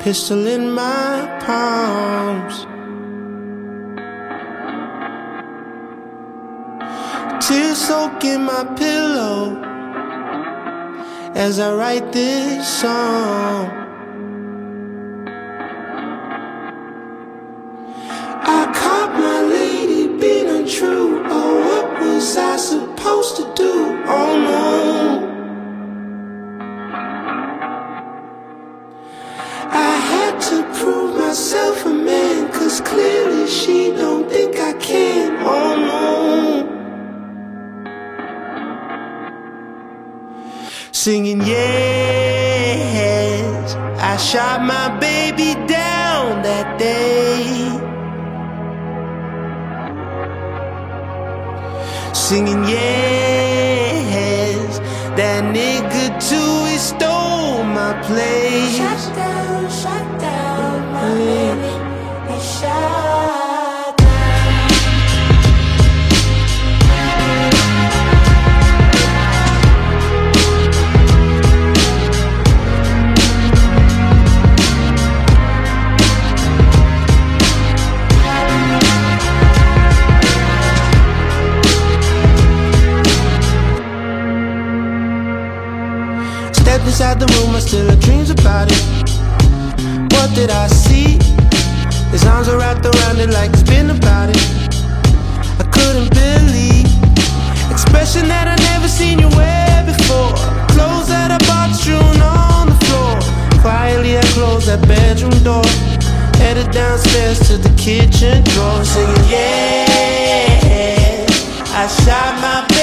pistol in my palms. Tears soaking my pillow as I write this song. I caught my lady being untrue. Oh, what was I supposed to do? Oh no, I had to prove myself a man, 'cause clearly she don't think I can. Oh no, singing yes, I shot my baby down that day. Singing yes, that nigga too, he stole my place. Shut down, my baby, he shut down. Stepped inside the room, I still had dreams about it. What did I see? His arms were wrapped around it like it's been about it. I couldn't believe expression that I never seen you wear before. Clothes that I bought strewn on the floor. Quietly I closed that bedroom door, headed downstairs to the kitchen drawer, singing yeah, I shot my